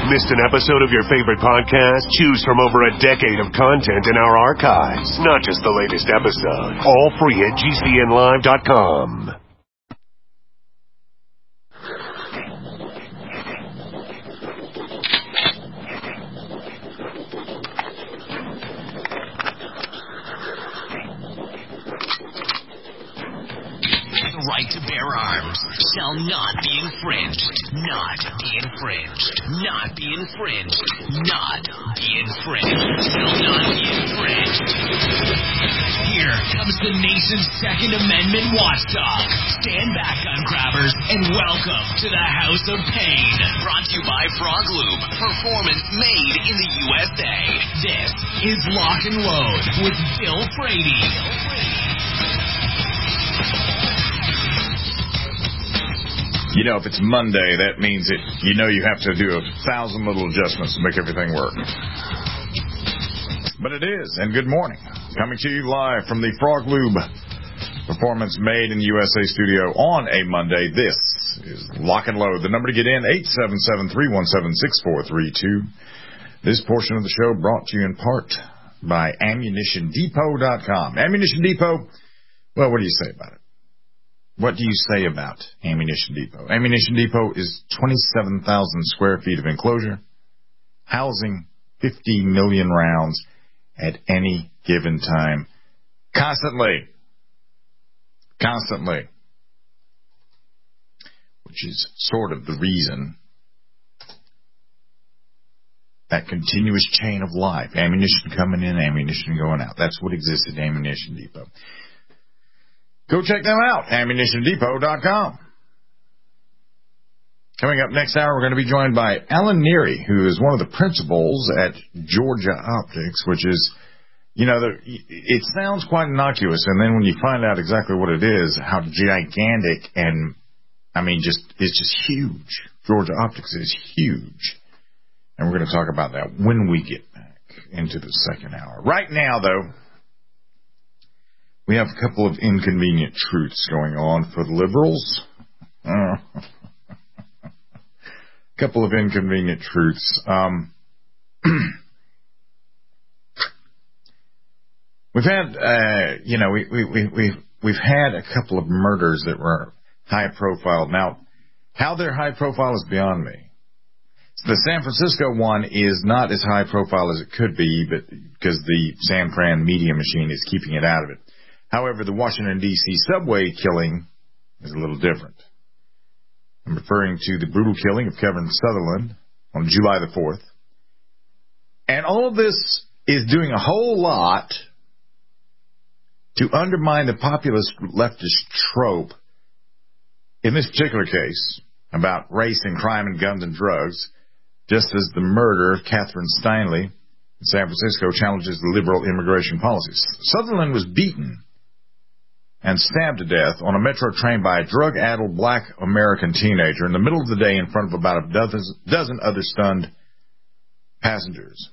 Missed an episode of your favorite podcast? Choose from over a decade of content in our archives, not just the latest episode. All free at GCNlive.com. The right to bear arms shall not be infringed. Not be infringed. Not be infringed. Not be infringed. Shall not be infringed. Here comes the nation's Second Amendment watchdog. Stand back, gun grabbers, and welcome to the House of Pain. Brought to you by Frog Lube. Performance made in the USA. This is Lock and Load with Bill Frady. You know, if it's Monday, that means that you have to do 1,000 little adjustments to make everything work. But it is, and good morning. Coming to you live from the Frog Lube Performance Made in the USA studio on a Monday. This is Lock and Load. The number to get in, 877-317-6432. This portion of the show brought to you in part by AmmunitionDepot.com. Ammunition Depot, well, what do you say about it? What do you say about Ammunition Depot? Ammunition Depot is 27,000 square feet of enclosure, housing 50 million rounds at any given time, constantly. Which is sort of the reason, that continuous chain of life. Ammunition coming in, ammunition going out. That's what exists at Ammunition Depot. Go check them out, AmmunitionDepot.com. Coming up next hour, we're going to be joined by Alan Neary, who is one of the principals at Georgia Optics, which is, it sounds quite innocuous, and then when you find out exactly what it is, how gigantic and, it's just huge. Georgia Optics is huge. And we're going to talk about that when we get back into the second hour. Right now, though, we have a couple of inconvenient truths going on for the liberals. Couple of inconvenient truths. We've had, we've had a couple of murders that were high profile. Now, how they're high profile is beyond me. The San Francisco one is not as high profile as it could be, but because the San Fran media machine is keeping it out of it. However, the Washington, D.C. subway killing is a little different. I'm referring to the brutal killing of Kevin Sutherland on July the 4th. And all of this is doing a whole lot to undermine the populist leftist trope, in this particular case, about race and crime and guns and drugs, just as the murder of Catherine Steinle in San Francisco challenges the liberal immigration policies. Sutherland was beaten and stabbed to death on a metro train by a drug-addled black American teenager in the middle of the day in front of about a dozen other stunned passengers.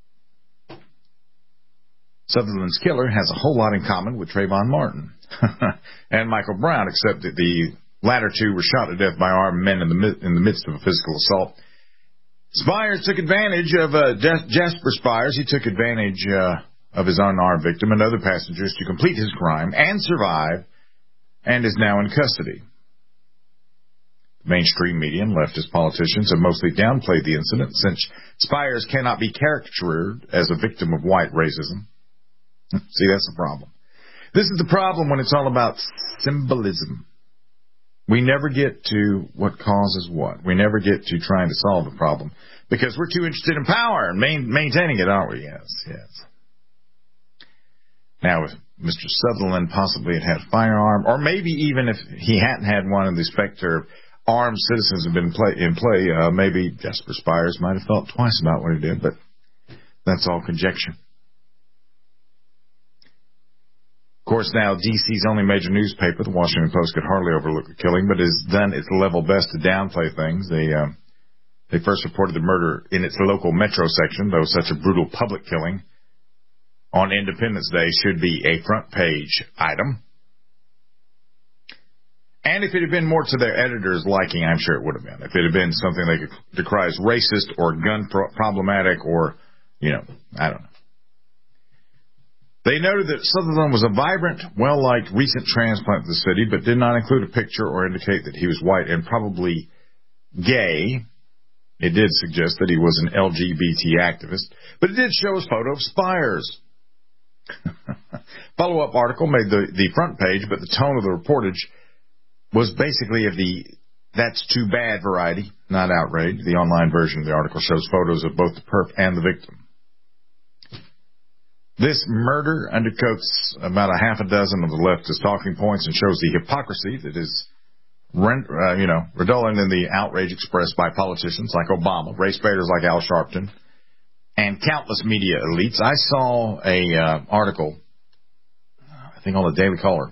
Sutherland's killer has a whole lot in common with Trayvon Martin and Michael Brown, except that the latter two were shot to death by armed men in the midst of a physical assault. Spires took advantage of Jasper Spires. He took advantage of his unarmed victim and other passengers to complete his crime and survive, and is now in custody. Mainstream media and leftist politicians have mostly downplayed the incident, since Spires cannot be caricatured as a victim of white racism. See, that's the problem. This is the problem when it's all about symbolism. We never get to what causes what. We never get to trying to solve the problem, because we're too interested in power and maintaining it, aren't we? Yes. Now, if Mr. Sutherland possibly had a firearm, or maybe even if he hadn't had one and the specter of armed citizens had been in play, maybe Jasper Spires might have thought twice about what he did, but that's all conjecture. Of course, now, D.C.'s only major newspaper, the Washington Post, could hardly overlook the killing, but has done its level best to downplay things. They first reported the murder in its local metro section, though such a brutal public killing on Independence Day should be a front-page item. And if it had been more to their editor's liking, I'm sure it would have been. If it had been something they could decry as racist or gun problematic or, I don't know. They noted that Sutherland was a vibrant, well-liked recent transplant to the city, but did not include a picture or indicate that he was white and probably gay. It did suggest that he was an LGBT activist, but it did show his photo of Spires. Follow-up article made the front page, but the tone of the reportage was basically of the "that's too bad" variety, not outrage. The online version of the article shows photos of both the perp and the victim. This murder undercoats about a half a dozen of the leftist talking points and shows the hypocrisy that is redolent in the outrage expressed by politicians like Obama, race baiters like Al Sharpton, and countless media elites. I saw a article, I think on the Daily Caller,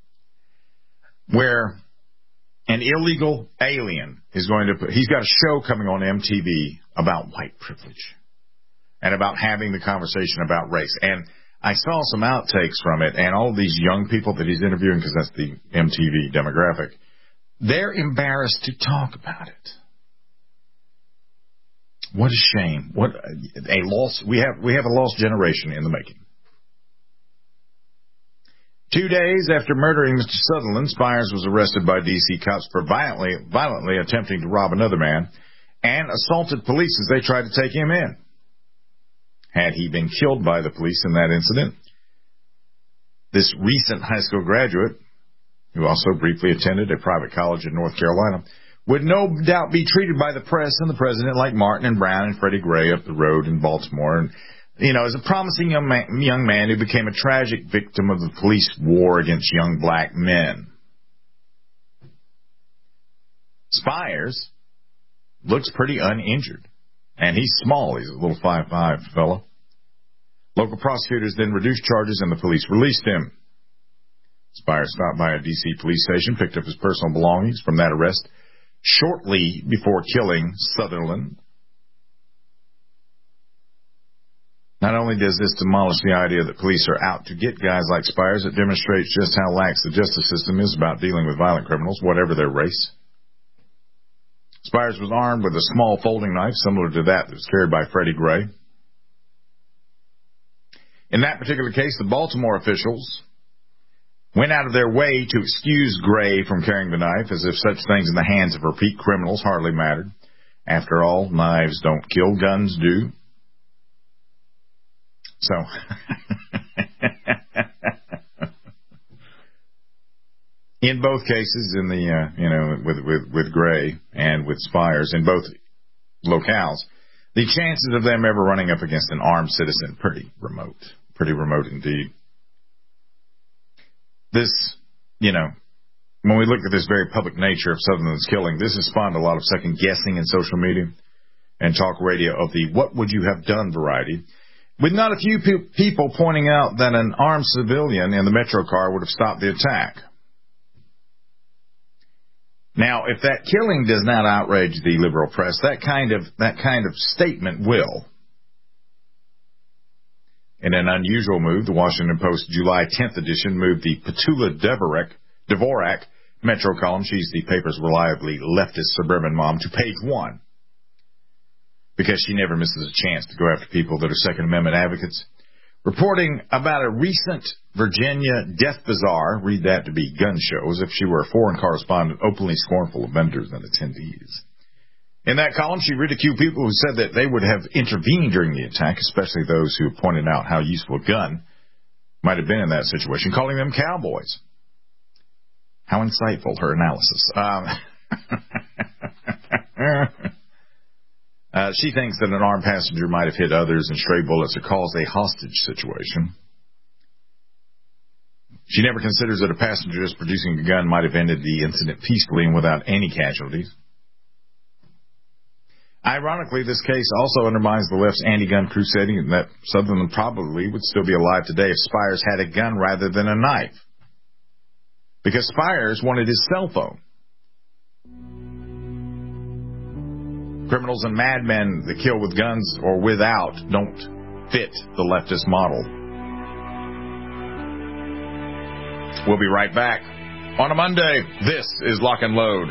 where an illegal alien is he's got a show coming on MTV about white privilege and about having the conversation about race. And I saw some outtakes from it, and all of these young people that he's interviewing, because that's the MTV demographic, they're embarrassed to talk about it. What a shame. What a loss. We have a lost generation in the making. 2 days after murdering Mr. Sutherland, Spires was arrested by D.C. cops for violently attempting to rob another man and assaulted police as they tried to take him in. Had he been killed by the police in that incident, this recent high school graduate, who also briefly attended a private college in North Carolina, would no doubt be treated by the press and the president like Martin and Brown and Freddie Gray up the road in Baltimore, and as a promising young man who became a tragic victim of the police war against young black men. Spires looks pretty uninjured, and he's small. He's a little 5'5" fellow. Local prosecutors then reduced charges, and the police released him. Spires stopped by a D.C. police station, picked up his personal belongings from that arrest shortly before killing Sutherland. Not only does this demolish the idea that police are out to get guys like Spires, it demonstrates just how lax the justice system is about dealing with violent criminals, whatever their race. Spires was armed with a small folding knife similar to that was carried by Freddie Gray. In that particular case, the Baltimore officials went out of their way to excuse Gray from carrying the knife, as if such things in the hands of repeat criminals hardly mattered. After all, knives don't kill, guns do. So, in both cases, in the with Gray and with Spires, in both locales, the chances of them ever running up against an armed citizen pretty remote indeed. This, when we look at this very public nature of Sutherland's killing, this has spawned a lot of second guessing in social media and talk radio of the "what would you have done" variety, with not a few people pointing out that an armed civilian in the Metro car would have stopped the attack. Now, if that killing does not outrage the liberal press, that kind of statement will. In an unusual move, the Washington Post July 10th edition moved the Petula Dvorak Metro column, she's the paper's reliably leftist suburban mom, to page 1. Because she never misses a chance to go after people that are Second Amendment advocates. Reporting about a recent Virginia death bazaar, read that to be gun shows, if she were a foreign correspondent openly scornful of vendors and attendees. In that column, she ridiculed people who said that they would have intervened during the attack, especially those who pointed out how useful a gun might have been in that situation, calling them cowboys. How insightful, her analysis. She thinks that an armed passenger might have hit others and stray bullets or caused a hostage situation. She never considers that a passenger just producing a gun might have ended the incident peacefully and without any casualties. Ironically, this case also undermines the left's anti-gun crusade, and that Sutherland probably would still be alive today if Spires had a gun rather than a knife. Because Spires wanted his cell phone. Criminals and madmen that kill with guns or without don't fit the leftist model. We'll be right back. On a Monday, this is Lock and Load.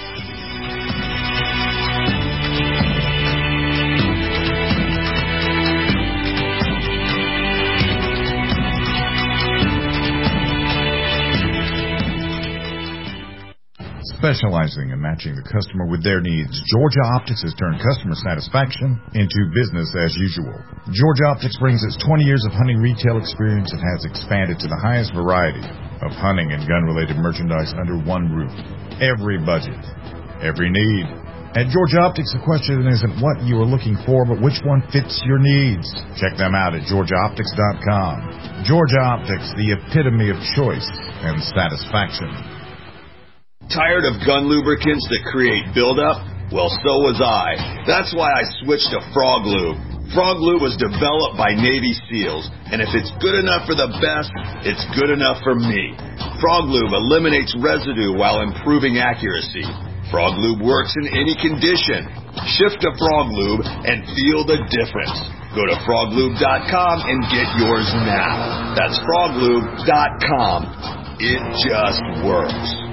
Specializing in matching the customer with their needs, Georgia Optics has turned customer satisfaction into business as usual. Georgia Optics brings its 20 years of hunting retail experience and has expanded to the highest variety of hunting and gun-related merchandise under one roof. Every budget, every need. At Georgia Optics, the question isn't what you are looking for, but which one fits your needs. Check them out at GeorgiaOptics.com. Georgia Optics, the epitome of choice and satisfaction. Tired of gun lubricants that create buildup? Well, so was I. That's why I switched to Frog Lube. Frog Lube was developed by Navy SEALs, and if it's good enough for the best, it's good enough for me. Frog Lube eliminates residue while improving accuracy. Frog Lube works in any condition. Shift to Frog Lube and feel the difference. Go to froglube.com and get yours now. That's froglube.com. It just works.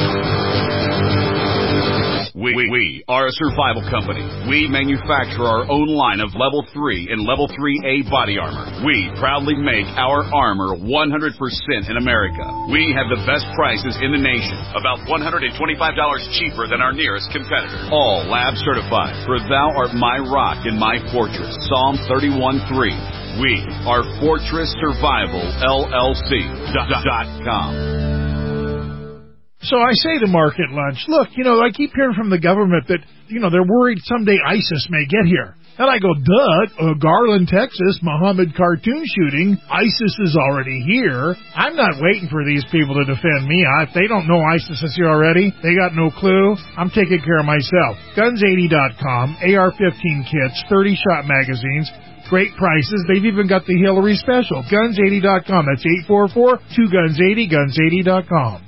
We are a survival company. We manufacture our own line of Level 3 and Level 3A body armor. We proudly make our armor 100% in America. We have the best prices in the nation, about $125 cheaper than our nearest competitor. All lab certified, for thou art my rock and my fortress. Psalm 31:3. We are Fortress Survival LLC.com. So I say to Mark at lunch, look, I keep hearing from the government that, they're worried someday ISIS may get here. And I go, duh, Garland, Texas, Muhammad cartoon shooting, ISIS is already here. I'm not waiting for these people to defend me. If they don't know ISIS is here already, they got no clue. I'm taking care of myself. Guns80.com, AR-15 kits, 30-shot magazines, great prices. They've even got the Hillary special. Guns80.com, that's 844-2-GUNS80, Guns80.com.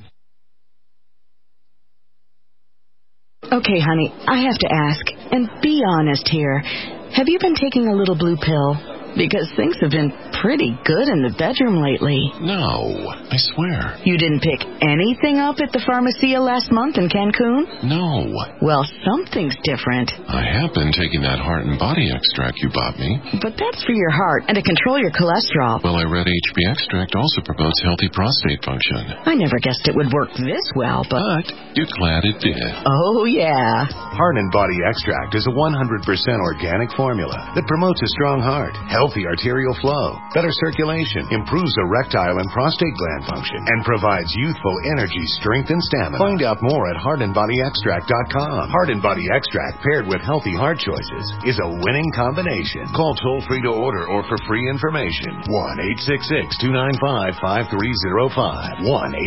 Okay, honey, I have to ask, and be honest here. Have you been taking a little blue pill? Because things have been pretty good in the bedroom lately. No, I swear. You didn't pick anything up at the Pharmacia last month in Cancun? No. Well, something's different. I have been taking that heart and body extract you bought me. But that's for your heart and to control your cholesterol. Well, I read HB extract also promotes healthy prostate function. I never guessed it would work this well, but you're glad it did. Oh, yeah. Heart and Body Extract is a 100% organic formula that promotes a strong heart, healthy arterial flow, better circulation, improves erectile and prostate gland function, and provides youthful energy, strength, and stamina. Find out more at heartandbodyextract.com. Heart and Body Extract paired with healthy heart choices is a winning combination. Call toll-free to order or for free information. 1-866-295-5305.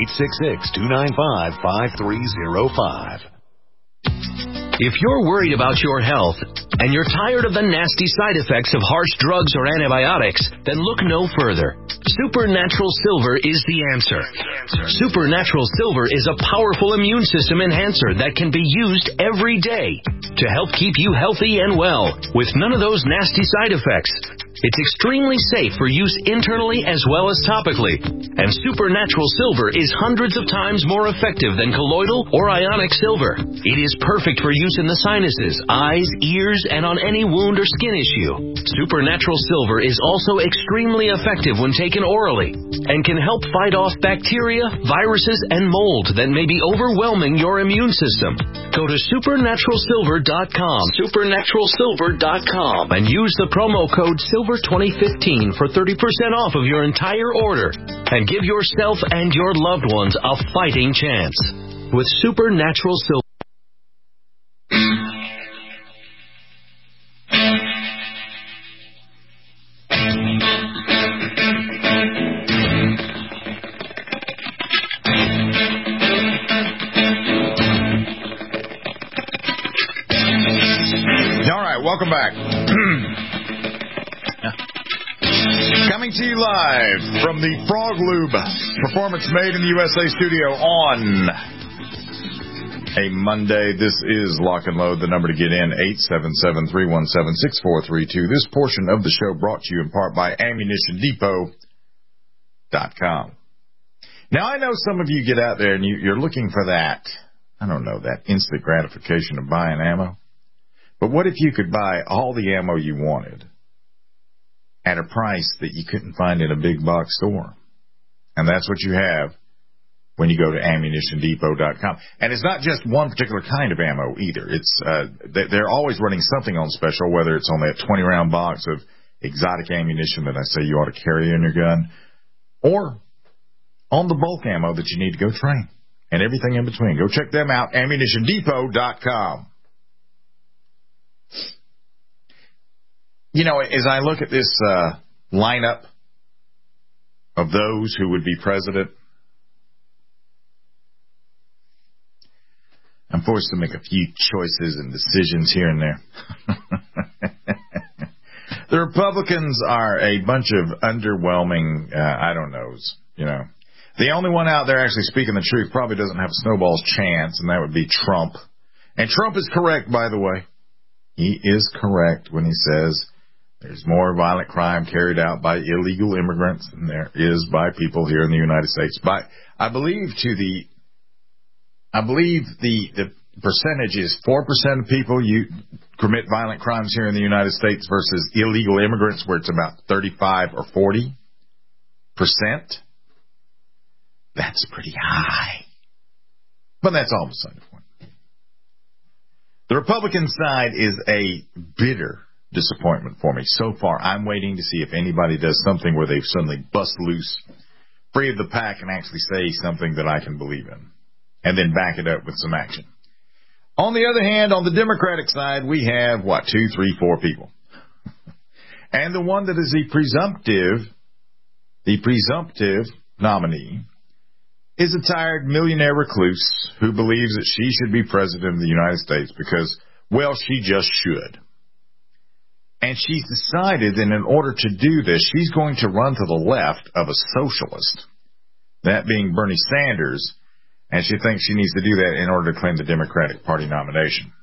1-866-295-5305. If you're worried about your health and you're tired of the nasty side effects of harsh drugs or antibiotics, then look no further. Supernatural Silver is the answer. Supernatural Silver is a powerful immune system enhancer that can be used every day to help keep you healthy and well with none of those nasty side effects. It's extremely safe for use internally as well as topically. And Supernatural Silver is hundreds of times more effective than colloidal or ionic silver. It is perfect for use in the sinuses, eyes, ears, and on any wound or skin issue. Supernatural Silver is also extremely effective when taken orally and can help fight off bacteria, viruses, and mold that may be overwhelming your immune system. Go to supernaturalsilver.com, supernaturalsilver.com, and use the promo code SILVER2015 for 30% off of your entire order and give yourself and your loved ones a fighting chance with Supernatural Silver. Welcome back. Coming to you live from the Frog Lube Performance Made in the USA studio on a Monday. This is Lock and Load. The number to get in, 877-317-6432. This portion of the show brought to you in part by AmmunitionDepot.com. Now, I know some of you get out there and you're looking for that, I don't know, that instant gratification of buying ammo. But what if you could buy all the ammo you wanted at a price that you couldn't find in a big box store? And that's what you have when you go to AmmunitionDepot.com. And it's not just one particular kind of ammo either. It's they're always running something on special, whether it's on that 20-round box of exotic ammunition that I say you ought to carry in your gun, or on the bulk ammo that you need to go train, and everything in between. Go check them out, AmmunitionDepot.com. You know, as I look at this lineup of those who would be president, I'm forced to make a few choices and decisions here and there. The Republicans are a bunch of underwhelming, I don't knows, you know. The only one out there actually speaking the truth probably doesn't have a snowball's chance, and that would be Trump. And Trump is correct, by the way. He is correct when he says there's more violent crime carried out by illegal immigrants than there is by people here in the United States. I believe the percentage is 4% of people commit violent crimes here in the United States versus illegal immigrants, where it's about 35 or 40%. That's pretty high. But that's all beside the point. The Republican side is a bitter disappointment for me. So far, I'm waiting to see if anybody does something where they suddenly bust loose, free of the pack, and actually say something that I can believe in, and then back it up with some action. On the other hand, on the Democratic side, we have, 2, 3, 4 people. And the one that is the presumptive nominee is a tired millionaire recluse who believes that she should be president of the United States because, well, she just should. And she's decided that in order to do this, she's going to run to the left of a socialist, that being Bernie Sanders, and she thinks she needs to do that in order to claim the Democratic Party nomination.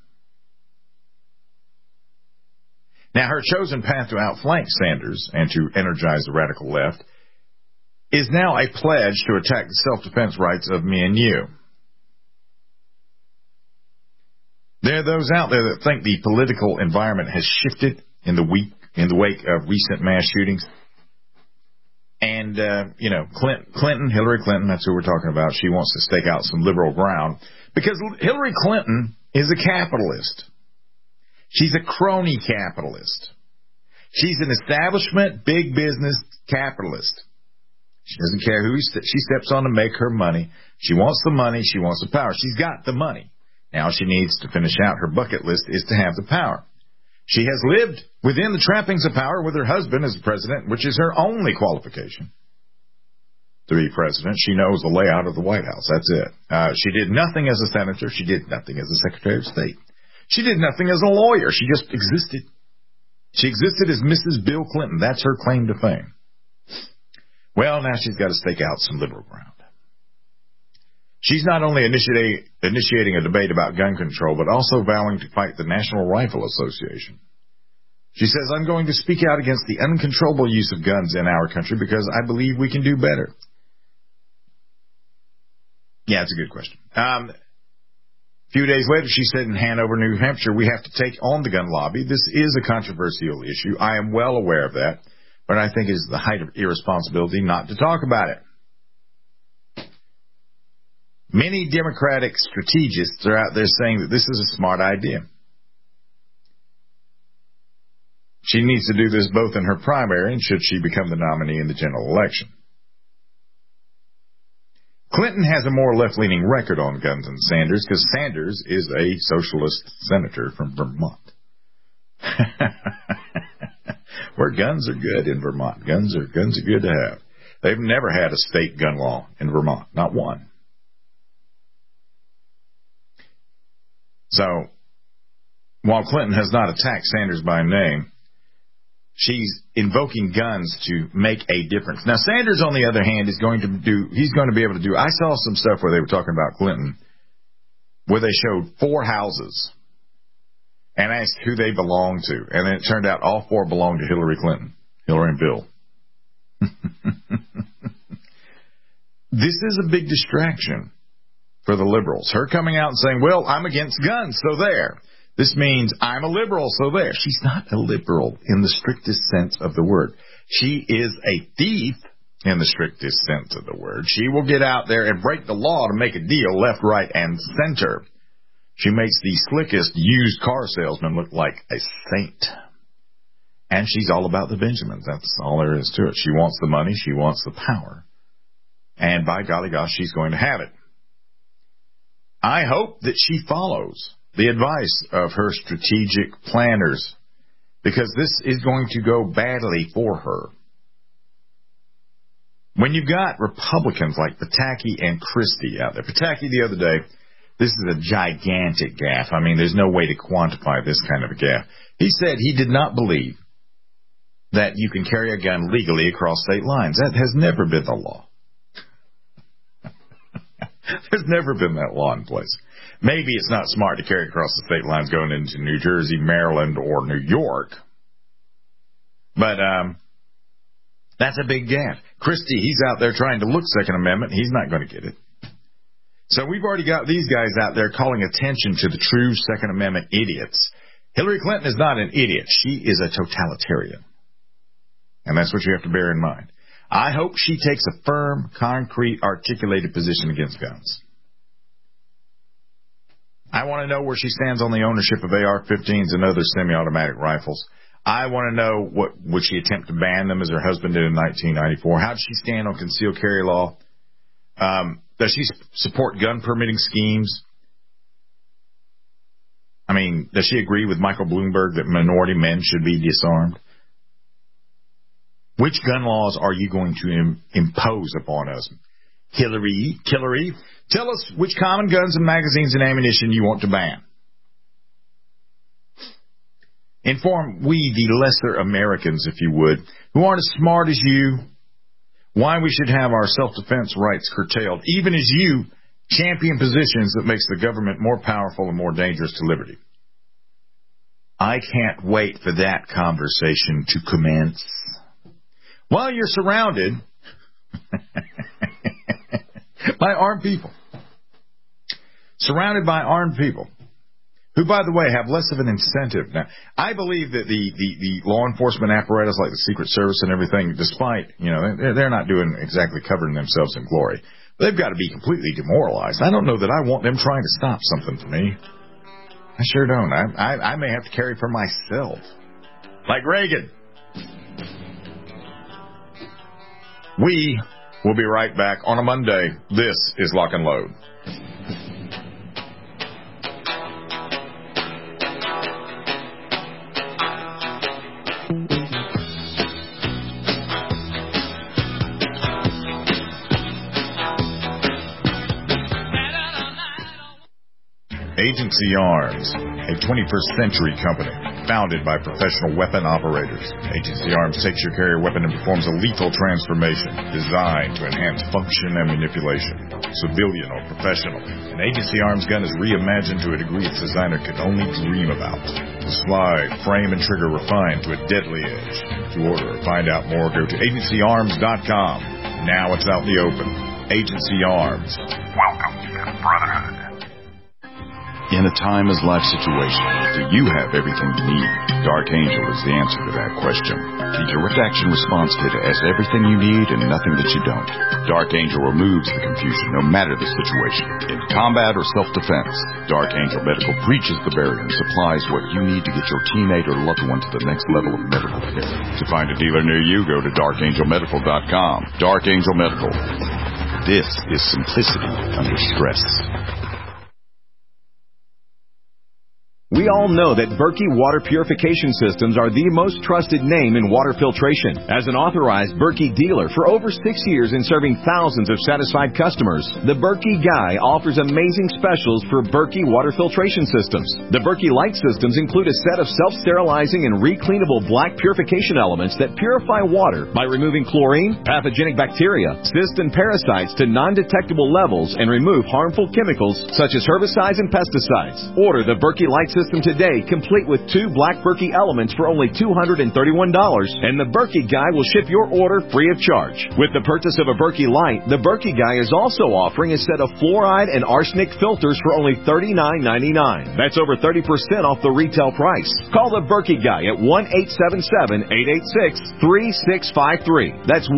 Now, her chosen path to outflank Sanders and to energize the radical left is now a pledge to attack the self-defense rights of me and you. There are those out there that think the political environment has shifted in the wake of recent mass shootings. And, Hillary Clinton, that's who we're talking about. She wants to stake out some liberal ground because Hillary Clinton is a capitalist. She's a crony capitalist. She's an establishment, big business capitalist. She doesn't care who she steps on to make her money. She wants the money. She wants the power. She's got the money. Now she needs to finish out her bucket list is to have the power. She has lived within the trappings of power with her husband as president, which is her only qualification to be president. She knows the layout of the White House. That's it. She did nothing as a senator. She did nothing as a Secretary of State. She did nothing as a lawyer. She just existed. She existed as Mrs. Bill Clinton. That's her claim to fame. Well, now she's got to stake out some liberal ground. She's not only initiating a debate about gun control, but also vowing to fight the National Rifle Association. She says, I'm going to speak out against the uncontrollable use of guns in our country because I believe we can do better. Yeah, it's a good question. A few days later, she said in Hanover, New Hampshire, we have to take on the gun lobby. This is a controversial issue. I am well aware of that, but I think it is the height of irresponsibility not to talk about it. Many Democratic strategists are out there saying that this is a smart idea. She needs to do this both in her primary and should she become the nominee in the general election. Clinton has a more left-leaning record on guns than Sanders because Sanders is a socialist senator from Vermont. Where guns are good in Vermont. Guns are good to have. They've never had a state gun law in Vermont. Not one. So, while Clinton has not attacked Sanders by name, she's invoking guns to make a difference. Now, Sanders, on the other hand, he's going to be able to do, I saw some stuff where they were talking about Clinton, where they showed 4 houses and asked who they belonged to. And then it turned out all 4 belonged to Hillary Clinton, Hillary and Bill. this is a big distraction for the liberals. Her coming out and saying, well, I'm against guns, so there. This means I'm a liberal, so there. She's not a liberal in the strictest sense of the word. She is a thief in the strictest sense of the word. She will get out there and break the law to make a deal left, right, and center. She makes the slickest used car salesman look like a saint. And she's all about the Benjamins. That's all there is to it. She wants the money. She wants the power. And by golly gosh, she's going to have it. I hope that she follows the advice of her strategic planners, because this is going to go badly for her. When you've got Republicans like Pataki and Christie out there, Pataki the other day, this is a gigantic gaffe. I mean, there's no way to quantify this kind of a gaffe. He said he did not believe that you can carry a gun legally across state lines. That has never been the law. There's never been that law in place. Maybe it's not smart to carry across the state lines going into New Jersey, Maryland, or New York. But that's a big gaffe. Christie, he's out there trying to look Second Amendment. He's not going to get it. So we've already got these guys out there calling attention to the true Second Amendment idiots. Hillary Clinton is not an idiot. She is a totalitarian. And that's what you have to bear in mind. I hope she takes a firm, concrete, articulated position against guns. I want to know where she stands on the ownership of AR-15s and other semi-automatic rifles. I want to know would she attempt to ban them as her husband did in 1994? How does she stand on concealed carry law? Does she support gun permitting schemes? I mean, does she agree with Michael Bloomberg that minority men should be disarmed? Which gun laws are you going to impose upon us? Hillary, tell us which common guns and magazines and ammunition you want to ban. Inform we, the lesser Americans, if you would, who aren't as smart as you, why we should have our self-defense rights curtailed, even as you champion positions that makes the government more powerful and more dangerous to liberty. I can't wait for that conversation to commence. While you're surrounded by armed people. Surrounded by armed people. Who, by the way, have less of an incentive now. I believe that the law enforcement apparatus, like the Secret Service and everything, despite, they're not doing exactly covering themselves in glory. They've got to be completely demoralized. I don't know that I want them trying to stop something for me. I sure don't. I may have to carry for myself. Like Reagan. We will be right back on a Monday. This is Lock and Load. Agency Arms, a 21st century company founded by professional weapon operators. Agency Arms takes your carrier weapon and performs a lethal transformation designed to enhance function and manipulation. Civilian or professional, an Agency Arms gun is reimagined to a degree its designer could only dream about. The slide, frame, and trigger refined to a deadly edge. To order or find out more, go to agencyarms.com. Now it's out in the open. Agency Arms. Welcome to the Brotherhood. In a timeless-life situation, do you have everything you need? Dark Angel is the answer to that question. The direct action response kit has everything you need and nothing that you don't. Dark Angel removes the confusion no matter the situation. In combat or self-defense, Dark Angel Medical breaches the barrier and supplies what you need to get your teammate or loved one to the next level of medical care. To find a dealer near you, go to darkangelmedical.com. Dark Angel Medical. This is simplicity under stress. We all know that Berkey Water Purification Systems are the most trusted name in water filtration. As an authorized Berkey dealer for over 6 years and serving thousands of satisfied customers, the Berkey Guy offers amazing specials for Berkey Water Filtration Systems. The Berkey Light Systems include a set of self-sterilizing and recleanable black purification elements that purify water by removing chlorine, pathogenic bacteria, cysts, and parasites to non-detectable levels and remove harmful chemicals such as herbicides and pesticides. Order the Berkey Light system today, complete with 2 Black Berkey elements for only $231, and the Berkey Guy will ship your order free of charge. With the purchase of a Berkey Light, the Berkey Guy is also offering a set of fluoride and arsenic filters for only $39.99. That's over 30% off the retail price. Call the Berkey Guy at 1-877-886-3653. That's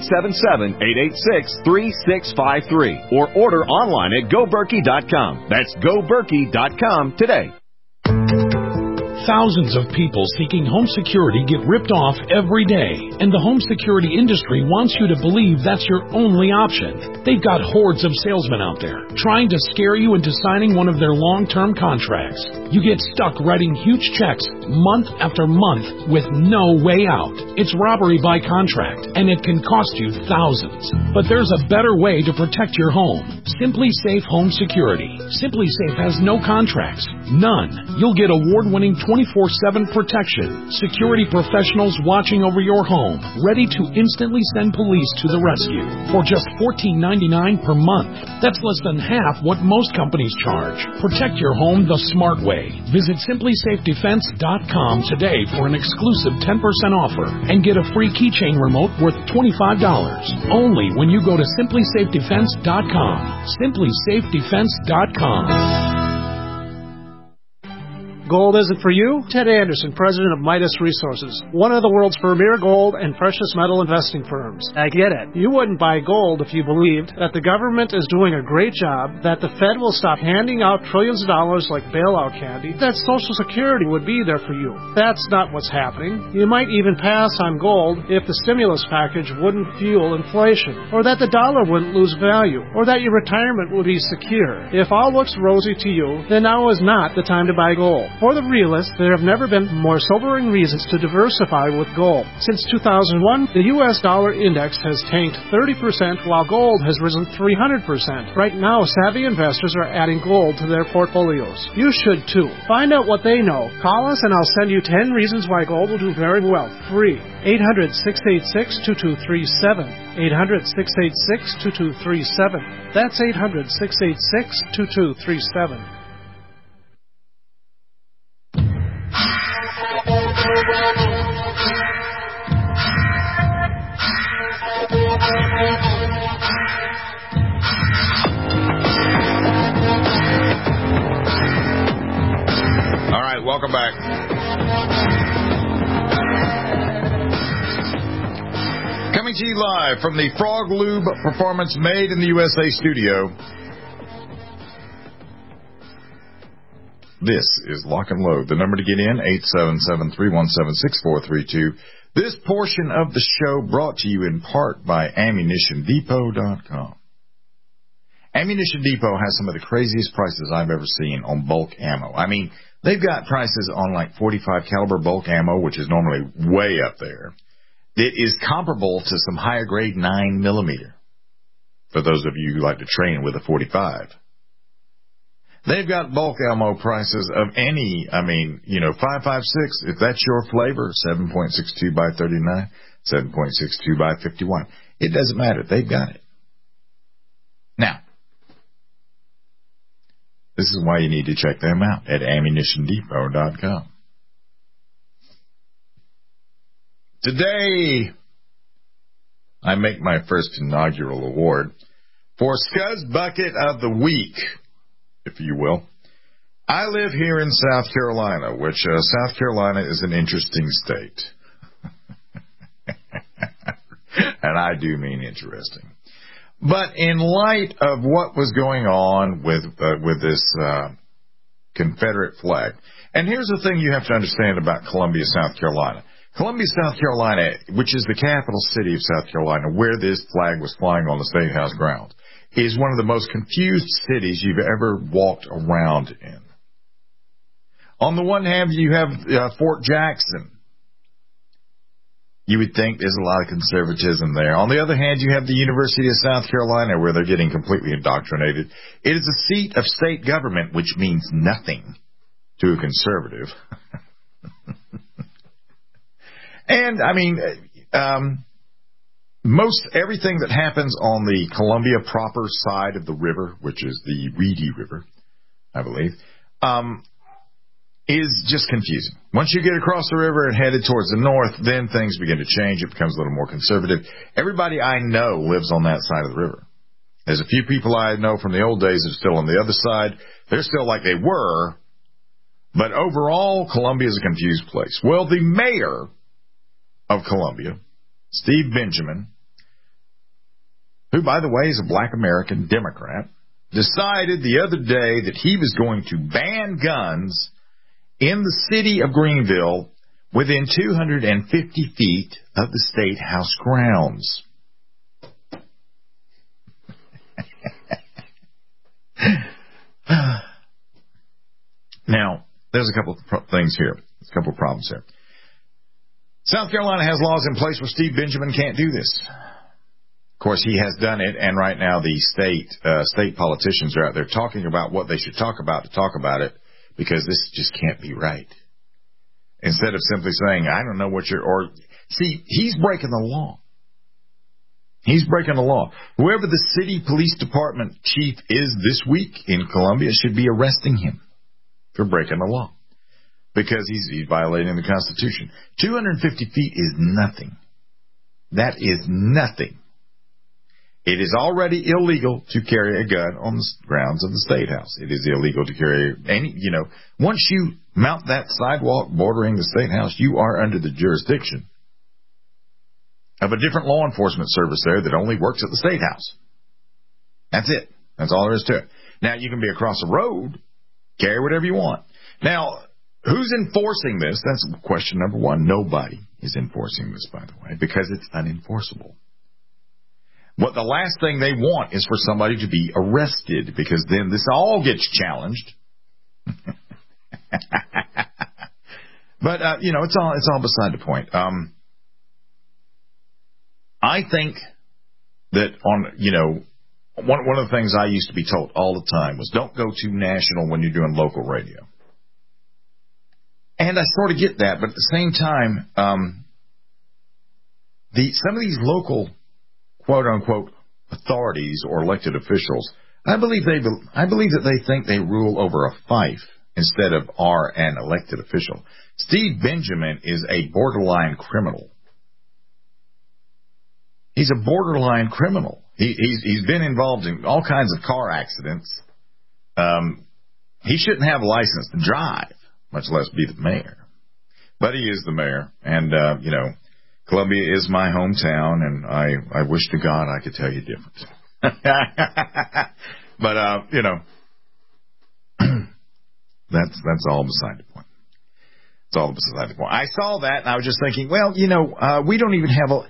1-877-886-3653. Or order online at GoBerkey.com. That's GoBerkey.com today. Thousands of people seeking home security get ripped off every day, and the home security industry wants you to believe that's your only option. They've got hordes of salesmen out there trying to scare you into signing one of their long-term contracts. You get stuck writing huge checks month after month with no way out. It's robbery by contract, and it can cost you thousands. But there's a better way to protect your home. Simply Safe Home Security. Simply Safe has no contracts. None. You'll get award-winning 24/7 protection. Security professionals watching over your home, ready to instantly send police to the rescue for just $14.99 per month. That's less than half what most companies charge. Protect your home the smart way. Visit SimplySafeDefense.com today for an exclusive 10% offer and get a free keychain remote worth $25. Only when you go to SimplySafeDefense.com. SimplySafeDefense.com. Gold isn't for you? Ted Anderson, president of Midas Resources, one of the world's premier gold and precious metal investing firms. I get it. You wouldn't buy gold if you believed that the government is doing a great job, that the Fed will stop handing out trillions of dollars like bailout candy, that Social Security would be there for you. That's not what's happening. You might even pass on gold if the stimulus package wouldn't fuel inflation, or that the dollar wouldn't lose value, or that your retirement would be secure. If all looks rosy to you, then now is not the time to buy gold. For the realist, there have never been more sobering reasons to diversify with gold. Since 2001, the U.S. dollar index has tanked 30%, while gold has risen 300%. Right now, savvy investors are adding gold to their portfolios. You should too. Find out what they know. Call us and I'll send you 10 reasons why gold will do very well. Free. 800-686-2237. 800-686-2237. That's 800-686-2237. All right, welcome back. Coming to you live from the Frog Lube Performance Made in the USA studio. This is Lock and Load. The number to get in, 877-317-6432. This portion of the show brought to you in part by AmmunitionDepot.com. Ammunition Depot has some of the craziest prices I've ever seen on bulk ammo. I mean, they've got prices on like 45 caliber bulk ammo, which is normally way up there. It is comparable to some higher grade 9mm, for those of you who like to train with a 45. They've got bulk ammo prices of any, 5.56, if that's your flavor, 7.62 by 39, 7.62 by 51. It doesn't matter. They've got it. Now, this is why you need to check them out at AmmunitionDepot.com. Today, I make my first inaugural award for Scuzz Bucket of the Week, if you will. I live here in South Carolina, which South Carolina is an interesting state. And I do mean interesting. But in light of what was going on with this Confederate flag, and here's the thing you have to understand about Columbia, South Carolina. Columbia, South Carolina, which is the capital city of South Carolina, where this flag was flying on the State House grounds, is one of the most confused cities you've ever walked around in. On the one hand, you have Fort Jackson. You would think there's a lot of conservatism there. On the other hand, you have the University of South Carolina, where they're getting completely indoctrinated. It is a seat of state government, which means nothing to a conservative. And, most everything that happens on the Columbia proper side of the river, which is the Reedy River, I believe, is just confusing. Once you get across the river and headed towards the north, then things begin to change. It becomes a little more conservative. Everybody I know lives on that side of the river. There's a few people I know from the old days that are still on the other side. They're still like they were, but overall, Columbia is a confused place. Well, the mayor of Columbia, Steve Benjamin, who, by the way, is a black American Democrat, decided the other day that he was going to ban guns in the city of Greenville within 250 feet of the State House grounds. Now, there's a couple of things here. There's a couple of problems here. South Carolina has laws in place where Steve Benjamin can't do this. Of course, he has done it, and right now the state politicians are out there talking about what they should talk about to talk about it, because this just can't be right. Instead of simply saying, I don't know what see, he's breaking the law. He's breaking the law. Whoever the city police department chief is this week in Columbia should be arresting him for breaking the law, because he's violating the Constitution. 250 feet is nothing. That is nothing. It is already illegal to carry a gun on the grounds of the State House. It is illegal to carry once you mount that sidewalk bordering the State House, you are under the jurisdiction of a different law enforcement service there that only works at the State House. That's it. That's all there is to it. Now, you can be across the road, carry whatever you want. Now, who's enforcing this? That's question number one. Nobody is enforcing this, by the way, because it's unenforceable. What the last thing they want is for somebody to be arrested, because then this all gets challenged. But it's all beside the point. I think that one of the things I used to be told all the time was, don't go too national when you're doing local radio. And I sort of get that, but at the same time, some of these local quote-unquote authorities or elected officials, I believe that they think they rule over a fief instead of are an elected official. Steve Benjamin is a borderline criminal. He's a borderline criminal. He's been involved in all kinds of car accidents. He shouldn't have a license to drive, much less be the mayor. But he is the mayor, and Columbia is my hometown, and I wish to God I could tell you different. But, that's all beside the point. It's all beside the point. I saw that, and I was just thinking, well, we don't even have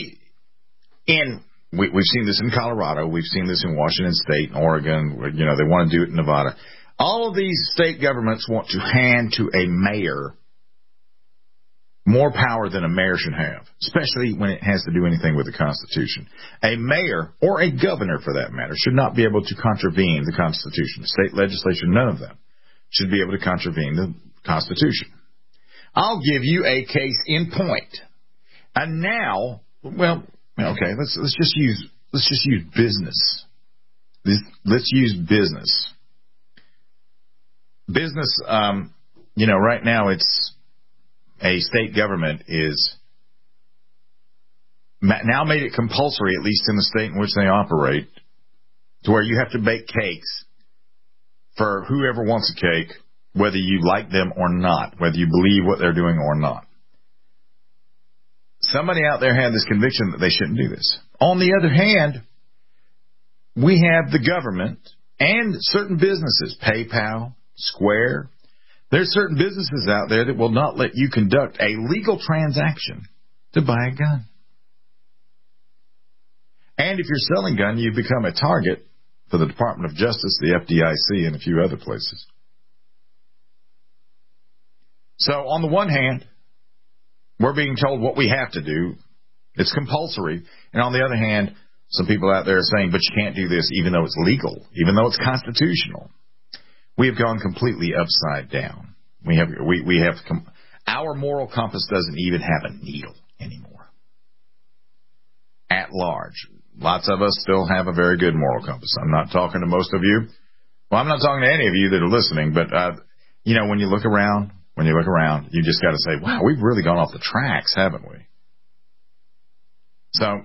we've seen this in Colorado, we've seen this in Washington State, and Oregon, they want to do it in Nevada. All of these state governments want to hand to a mayor more power than a mayor should have, especially when it has to do anything with the Constitution. A mayor, or a governor for that matter, should not be able to contravene the Constitution. The state legislature, none of them, should be able to contravene the Constitution. I'll give you a case in point. And now, well, okay, let's just use business. Let's use business. Business, right now it's a state government is now made it compulsory, at least in the state in which they operate, to where you have to bake cakes for whoever wants a cake, whether you like them or not, whether you believe what they're doing or not. Somebody out there had this conviction that they shouldn't do this. On the other hand, we have the government and certain businesses, PayPal, Square. There's certain businesses out there that will not let you conduct a legal transaction to buy a gun. And if you're selling a gun, you become a target for the Department of Justice, the FDIC, and a few other places. So on the one hand, we're being told what we have to do. It's compulsory. And on the other hand, some people out there are saying, but you can't do this even though it's legal, even though it's constitutional. We have gone completely upside down. Our moral compass doesn't even have a needle anymore. At large. Lots of us still have a very good moral compass. I'm not talking to most of you. Well, I'm not talking to any of you that are listening, but, you know, when you look around, you just got to say, wow, we've really gone off the tracks, haven't we? So,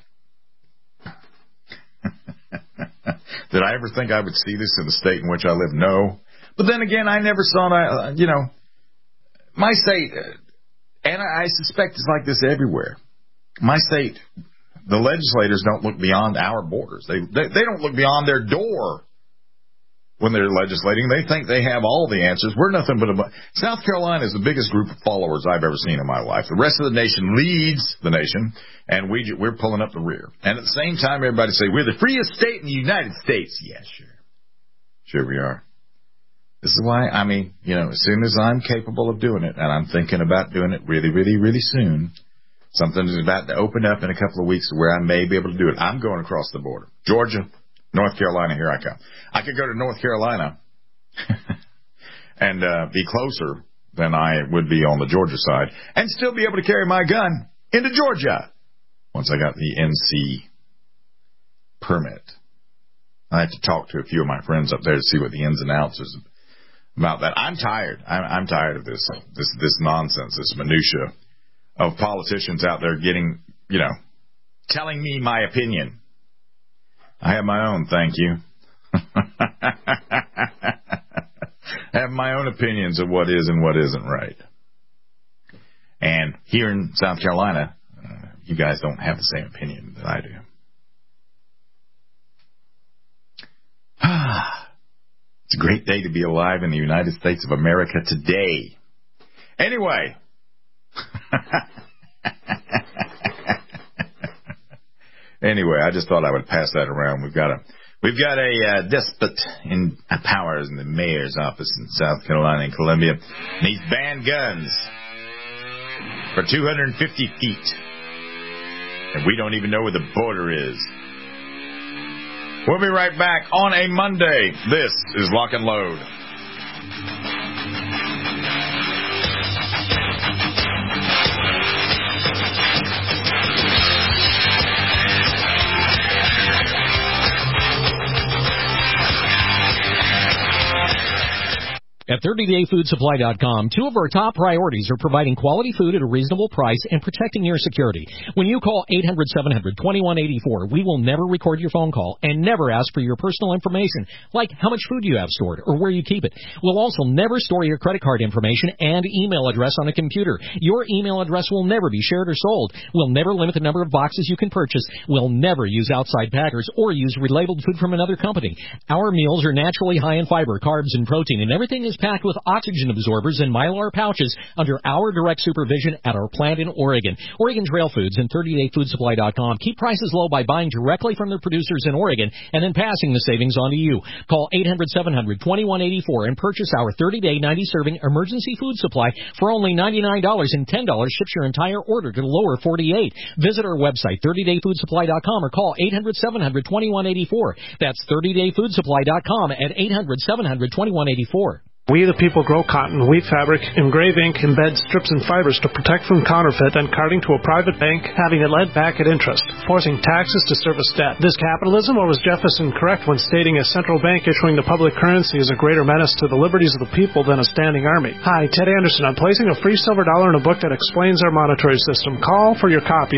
did I ever think I would see this in the state in which I live? No. But then again, I never saw, you know, my state, and I suspect it's like this everywhere. My state, the legislators don't look beyond our borders. They don't look beyond their door when they're legislating. They think they have all the answers. We're nothing but South Carolina is the biggest group of followers I've ever seen in my life. The rest of the nation leads the nation, and we're pulling up the rear. And at the same time, everybody say, we're the freest state in the United States. Yeah, sure. Sure we are. This is why, I mean, you know, as soon as I'm capable of doing it, and I'm thinking about doing it really, really, really soon, something is about to open up in a couple of weeks where I may be able to do it. I'm going across the border. Georgia, North Carolina, here I come. I could go to North Carolina and be closer than I would be on the Georgia side and still be able to carry my gun into Georgia once I got the NC permit. I have to talk to a few of my friends up there to see what the ins and outs is about that. I'm tired. I'm tired of this nonsense, this minutia of politicians out there getting, you know, telling me my opinion. I have my own, thank you. I have my own opinions of what is and what isn't right. And here in South Carolina, you guys don't have the same opinion that I do. It's a great day to be alive in the United States of America today. Anyway. Anyway, I just thought I would pass that around. We've got a despot in powers in the mayor's office in South Carolina and Columbia. And he's banned guns for 250 feet. And we don't even know where the border is. We'll be right back on a Monday. This is Lock and Load. At 30dayfoodsupply.com, two of our top priorities are providing quality food at a reasonable price and protecting your security. When you call 800-700-2184, we will never record your phone call and never ask for your personal information, like how much food you have stored or where you keep it. We'll also never store your credit card information and email address on a computer. Your email address will never be shared or sold. We'll never limit the number of boxes you can purchase. We'll never use outside packers or use relabeled food from another company. Our meals are naturally high in fiber, carbs, and protein, and everything is packed with oxygen absorbers and Mylar pouches under our direct supervision at our plant in Oregon. Oregon Trail Foods and 30dayfoodsupply.com keep prices low by buying directly from their producers in Oregon and then passing the savings on to you. Call 800-700-2184 and purchase our 30-day 90-serving emergency food supply for only $99, and $10 ships your entire order to the lower 48. Visit our website, 30dayfoodsupply.com, or call 800-700-2184. That's 30dayfoodsupply.com at 800-700-2184. We the people grow cotton, wheat fabric, engrave ink, embed strips and fibers to protect from counterfeit and carting to a private bank, having it lent back at interest, forcing taxes to service debt. This capitalism, or was Jefferson correct when stating a central bank issuing the public currency is a greater menace to the liberties of the people than a standing army? Hi, Ted Anderson. I'm placing a free silver dollar in a book that explains our monetary system. Call for your copy,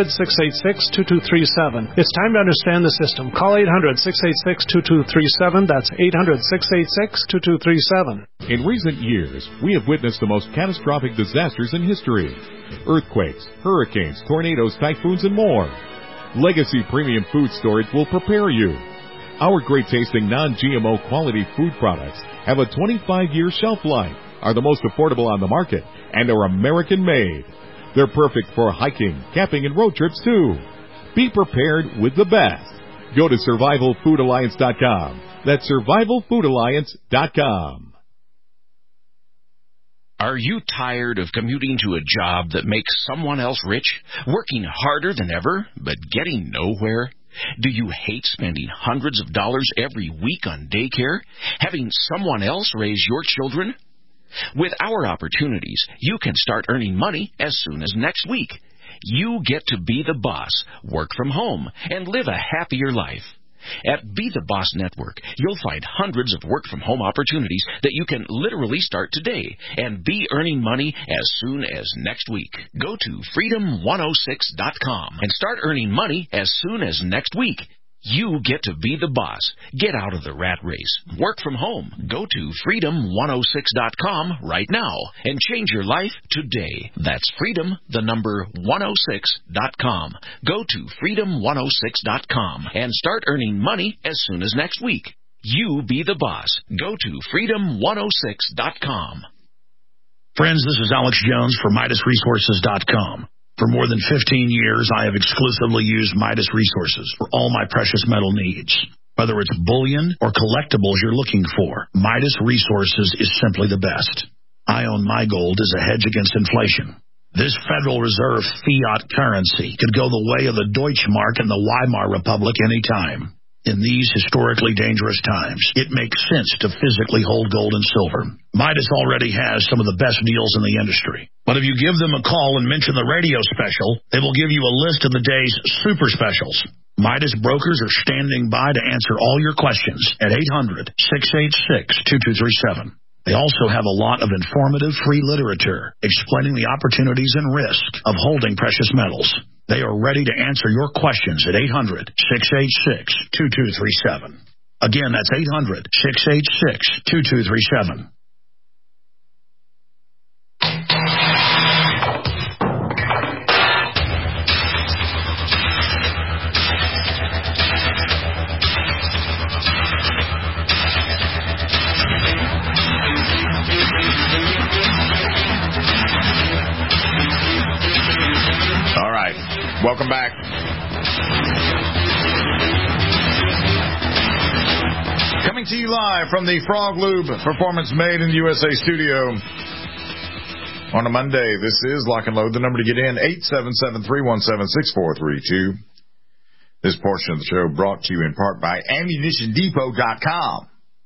800-686-2237. It's time to understand the system. Call 800-686-2237. That's 800-686-2237. In recent years, we have witnessed the most catastrophic disasters in history. Earthquakes, hurricanes, tornadoes, typhoons, and more. Legacy Premium Food Storage will prepare you. Our great-tasting non-GMO quality food products have a 25-year shelf life, are the most affordable on the market, and are American-made. They're perfect for hiking, camping, and road trips, too. Be prepared with the best. Go to SurvivalFoodAlliance.com. That's SurvivalFoodAlliance.com. Are you tired of commuting to a job that makes someone else rich, working harder than ever, but getting nowhere? Do you hate spending hundreds of dollars every week on daycare, having someone else raise your children? With our opportunities, you can start earning money as soon as next week. You get to be the boss, work from home, and live a happier life. At Be the Boss Network, you'll find hundreds of work-from-home opportunities that you can literally start today and be earning money as soon as next week. Go to freedom106.com and start earning money as soon as next week. You get to be the boss. Get out of the rat race. Work from home. Go to freedom106.com right now and change your life today. That's freedom106.com. Go to freedom106.com and start earning money as soon as next week. You be the boss. Go to freedom106.com. Friends, this is Alex Jones for MidasResources.com. For more than 15 years, I have exclusively used Midas Resources for all my precious metal needs. Whether it's bullion or collectibles you're looking for, Midas Resources is simply the best. I own my gold as a hedge against inflation. This Federal Reserve fiat currency could go the way of the Deutschmark and the Weimar Republic anytime. In these historically dangerous times, it makes sense to physically hold gold and silver. Midas already has some of the best deals in the industry. But if you give them a call and mention the radio special, they will give you a list of the day's super specials. Midas brokers are standing by to answer all your questions at 800-686-2237. They also have a lot of informative free literature explaining the opportunities and risk of holding precious metals. They are ready to answer your questions at 800-686-2237. Again, that's 800-686-2237. Welcome back. Coming to you live from the Frog Lube Performance Made in the USA studio on a Monday. This is Lock and Load. The number to get in, 877-317-6432. This portion of the show brought to you in part by AmmunitionDepot.com.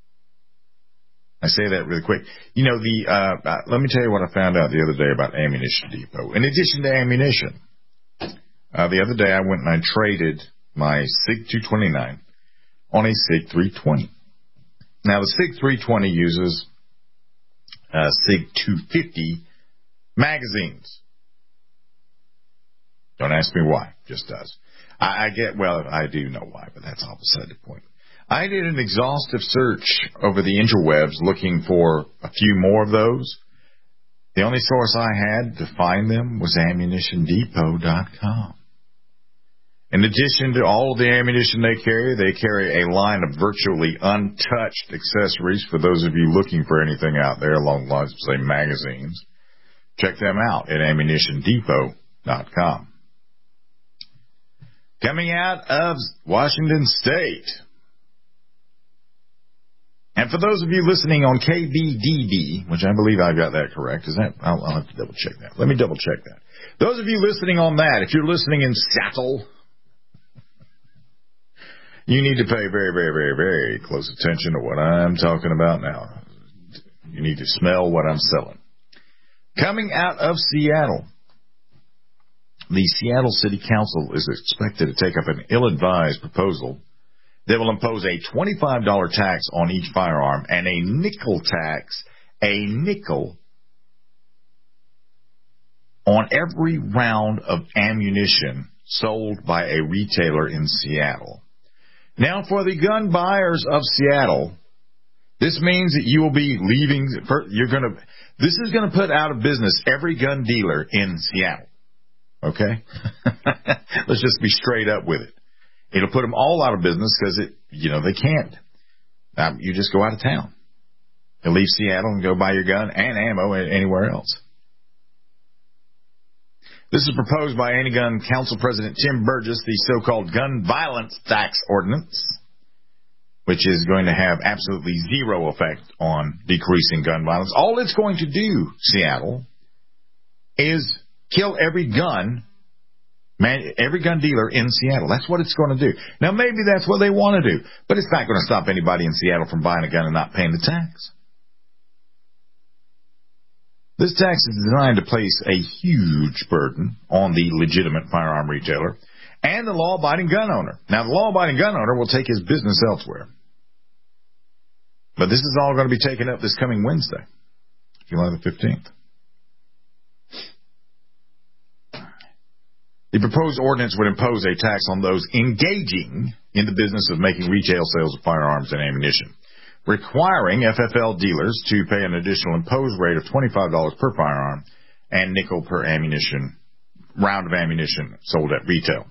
I say that really quick. You know, let me tell you what I found out the other day about Ammunition Depot. In addition to ammunition, the other day I went and I traded my SIG 229 on a SIG 320. Now, the SIG 320 uses SIG 250 magazines. Don't ask me why. Just does. I do know why, but that's all beside the point. I did an exhaustive search over the interwebs looking for a few more of those. The only source I had to find them was AmmunitionDepot.com. In addition to all of the ammunition they carry a line of virtually untouched accessories for those of you looking for anything out there along the lines of, say, magazines. Check them out at AmmunitionDepot.com. Coming out of Washington State. And for those of you listening on KBDB, which I believe I've got that correct, is that? I'll have to double check that. Let me double check that. Those of you listening on that, if you're listening in Seattle, you need to pay very, very, very, very close attention to what I'm talking about now. You need to smell what I'm selling. Coming out of Seattle, the Seattle City Council is expected to take up an ill-advised proposal that will impose a $25 tax on each firearm and a nickel tax, on every round of ammunition sold by a retailer in Seattle. Now, for the gun buyers of Seattle, this means that you will be leaving. This is going to put out of business every gun dealer in Seattle. Okay? Let's just be straight up with it. It'll put them all out of business because they can't. You just go out of town. You leave Seattle and go buy your gun and ammo anywhere else. This is proposed by Anti-Gun Council President Tim Burgess, the so-called gun violence tax ordinance, which is going to have absolutely zero effect on decreasing gun violence. All it's going to do, Seattle, is kill every gun dealer in Seattle. That's what it's going to do. Now, maybe that's what they want to do, but it's not going to stop anybody in Seattle from buying a gun and not paying the tax. This tax is designed to place a huge burden on the legitimate firearm retailer and the law-abiding gun owner. Now, the law-abiding gun owner will take his business elsewhere. But this is all going to be taken up this coming Wednesday, July the 15th. The proposed ordinance would impose a tax on those engaging in the business of making retail sales of firearms and ammunition, requiring FFL dealers to pay an additional imposed rate of $25 per firearm and nickel per round of ammunition sold at retail.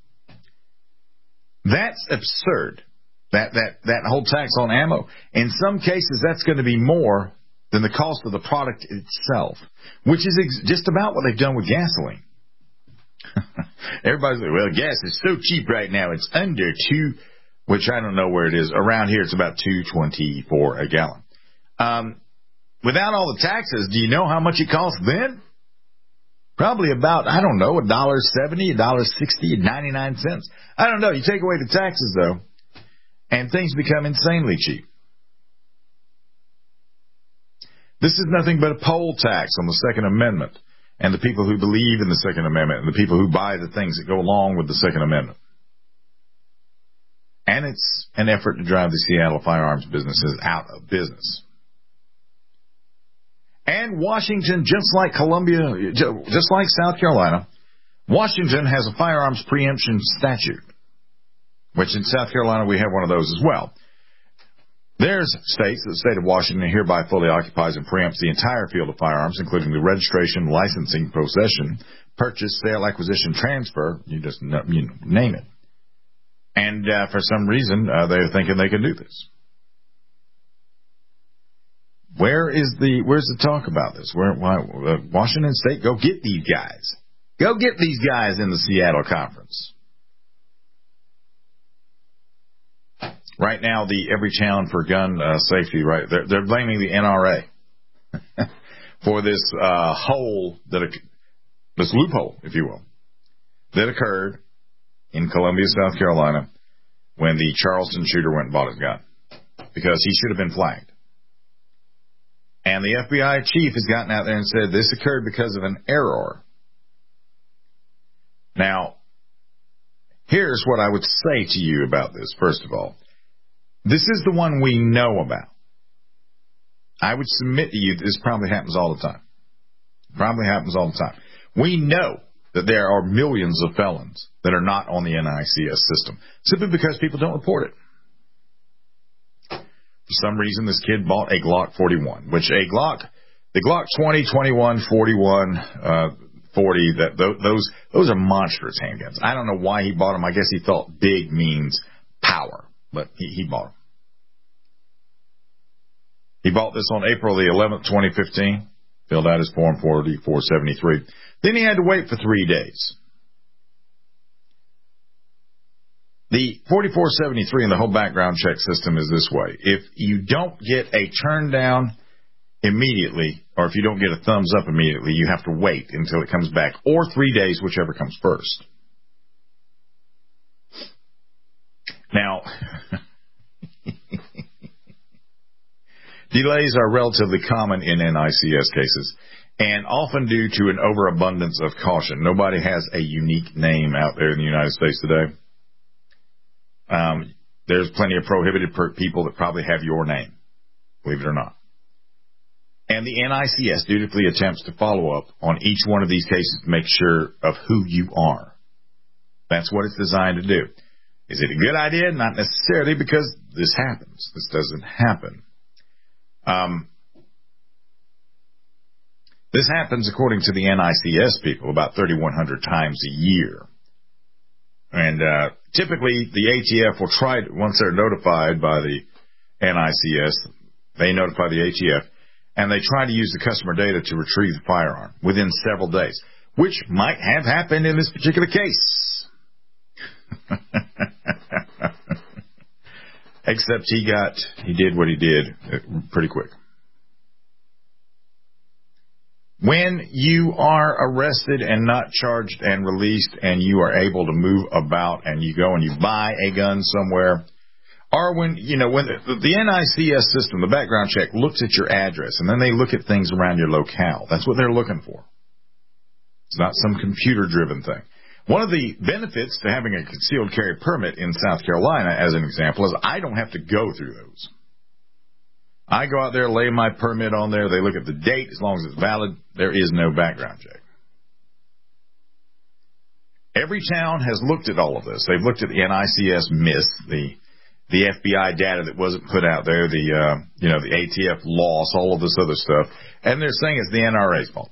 That's absurd. That whole tax on ammo. In some cases, that's going to be more than the cost of the product itself, which is just about what they've done with gasoline. Everybody's like, well, gas is so cheap right now. It's under $2, which I don't know where it is. Around here, it's about $2.24 a gallon. Without all the taxes, do you know how much it costs then? Probably about, I don't know, $1.70, $1.60, 99 cents. I don't know. You take away the taxes, though, and things become insanely cheap. This is nothing but a poll tax on the Second Amendment and the people who believe in the Second Amendment and the people who buy the things that go along with the Second Amendment. And it's an effort to drive the Seattle firearms businesses out of business. And Washington, just like Columbia, just like South Carolina, Washington has a firearms preemption statute, which in South Carolina we have one of those as well. There's states, the state of Washington hereby fully occupies and preempts the entire field of firearms, including the registration, licensing, possession, purchase, sale, acquisition, transfer, you name it. And for some reason, they're thinking they can do this. Where's the talk about this? Washington State, go get these guys. Go get these guys in the Seattle conference. Right now, the Every Town for Gun Safety, right? They're blaming the NRA for this this loophole, if you will, that occurred in Columbia, South Carolina, when the Charleston shooter went and bought his gun, because he should have been flagged. And the FBI chief has gotten out there and said this occurred because of an error. Now, here's what I would say to you about this, first of all. This is the one we know about. I would submit to you that this probably happens all the time. Probably happens all the time. We know that there are millions of felons that are not on the NICS system, simply because people don't report it. For some reason, this kid bought a Glock 41, which the Glock 20, 21, 41, 40, those are monstrous handguns. I don't know why he bought them. I guess he thought big means power. But he bought them. He bought this on April the 11th, 2015. Filled out his Form 4473. Then he had to wait for 3 days. The 4473 and the whole background check system is this way. If you don't get a turn down immediately, or if you don't get a thumbs up immediately, you have to wait until it comes back, or 3 days, whichever comes first. Now, delays are relatively common in NICS cases, and often due to an overabundance of caution. Nobody has a unique name out there in the United States today. There's plenty of prohibited people that probably have your name, believe it or not. And the NICS dutifully attempts to follow up on each one of these cases to make sure of who you are. That's what it's designed to do. Is it a good idea? Not necessarily, because this happens. This doesn't happen. This happens, according to the NICS people, about 3,100 times a year. And typically, the ATF will try to, once they're notified by the NICS, they notify the ATF, and they try to use the customer data to retrieve the firearm within several days, which might have happened in this particular case. Except he did what he did pretty quick. When you are arrested and not charged and released, and you are able to move about, and you go and you buy a gun somewhere, or when the NICS system, the background check, looks at your address, and then they look at things around your locale. That's what they're looking for. It's not some computer-driven thing. One of the benefits to having a concealed carry permit in South Carolina, as an example, is I don't have to go through those. I go out there, lay my permit on there, they look at the date, as long as it's valid, there is no background check. Every town has looked at all of this. They've looked at the NICS miss, the FBI data that wasn't put out there, the ATF loss, all of this other stuff, and they're saying it's the NRA's fault.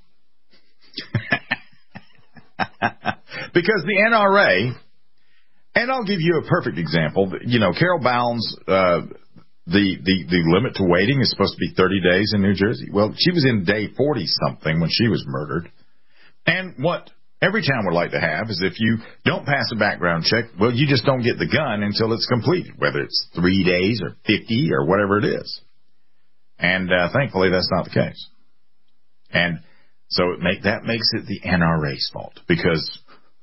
Because the NRA, and I'll give you a perfect example. Carol Bounds, the limit to waiting is supposed to be 30 days in New Jersey. Well, she was in day 40-something when she was murdered. And what every town would like to have is if you don't pass a background check, well, you just don't get the gun until it's completed, whether it's 3 days or 50 or whatever it is. And thankfully, that's not the case. And so that makes it the NRA's fault because...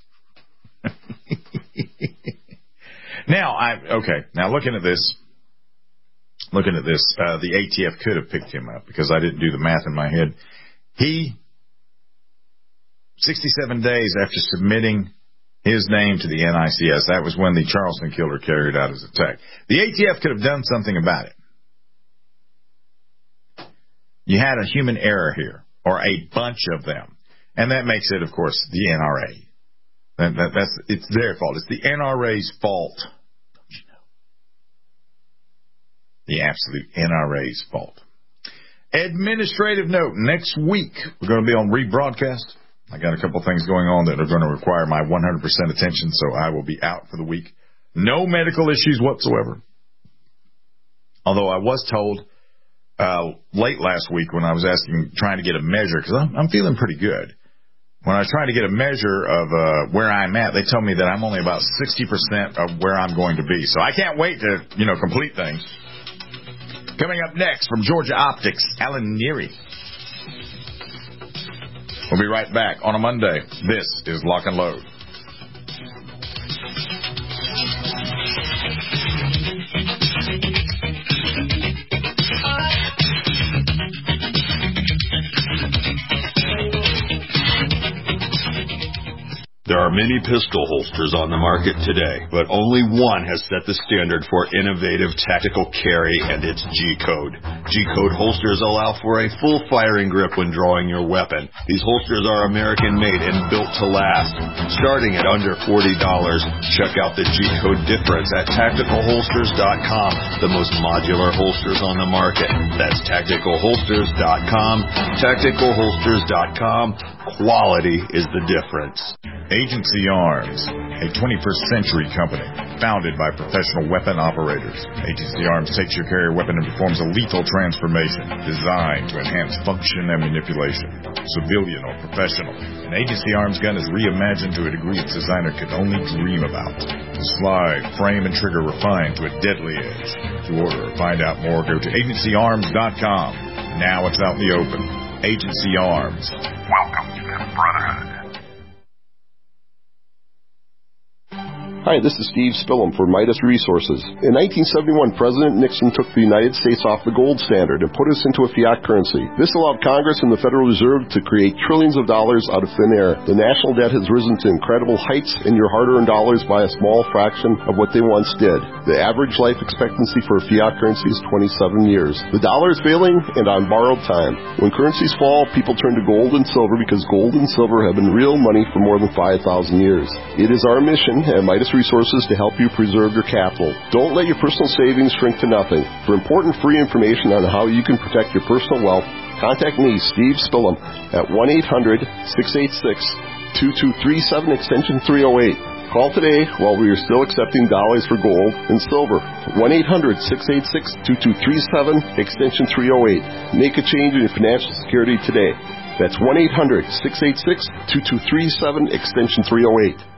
Now looking at this, the ATF could have picked him up because I didn't do the math in my head. 67 days after submitting his name to the NICS, that was when the Charleston killer carried out his attack. The ATF could have done something about it. You had a human error here, or a bunch of them, and that makes it, of course, the NRA. It's their fault. It's the NRA's fault. Don't you know? The absolute NRA's fault. Administrative note. Next week, we're going to be on rebroadcast. I got a couple things going on that are going to require my 100% attention, so I will be out for the week. No medical issues whatsoever. Although I was told late last week when I was trying to get a measure, because I'm feeling pretty good. When I was trying to get a measure of where I'm at, they told me that I'm only about 60% of where I'm going to be. So I can't wait to, complete things. Coming up next from Georgia Optics, Alan Neary. We'll be right back on a Monday. This is Lock and Load. There are many pistol holsters on the market today, but only one has set the standard for innovative tactical carry, and it's G-Code. G-Code holsters allow for a full firing grip when drawing your weapon. These holsters are American-made and built to last. Starting at under $40, check out the G-Code difference at TacticalHolsters.com, the most modular holsters on the market. That's TacticalHolsters.com. TacticalHolsters.com. Quality is the difference. Agency Arms, a 21st century company founded by professional weapon operators. Agency Arms takes your carrier weapon and performs a lethal transformation designed to enhance function and manipulation, civilian or professional. An Agency Arms gun is reimagined to a degree its designer could only dream about. The slide, frame, and trigger refined to a deadly edge. To order or find out more, go to agencyarms.com. Now it's out in the open. Agency Arms. Welcome to the Brotherhood. Hi, this is Steve Spillum for Midas Resources. In 1971, President Nixon took the United States off the gold standard and put us into a fiat currency. This allowed Congress and the Federal Reserve to create trillions of dollars out of thin air. The national debt has risen to incredible heights, and your hard-earned dollars by a small fraction of what they once did. The average life expectancy for a fiat currency is 27 years. The dollar is failing and on borrowed time. When currencies fall, people turn to gold and silver because gold and silver have been real money for more than 5,000 years. It is our mission at Midas Resources to help you preserve your capital. Don't let your personal savings shrink to nothing. For important free information on how you can protect your personal wealth, contact me, Steve Spillum, at 1-800-686-2237, extension 308. Call today while we are still accepting dollars for gold and silver. 1-800-686-2237, extension 308. Make a change in your financial security today. That's 1-800-686-2237, extension 308.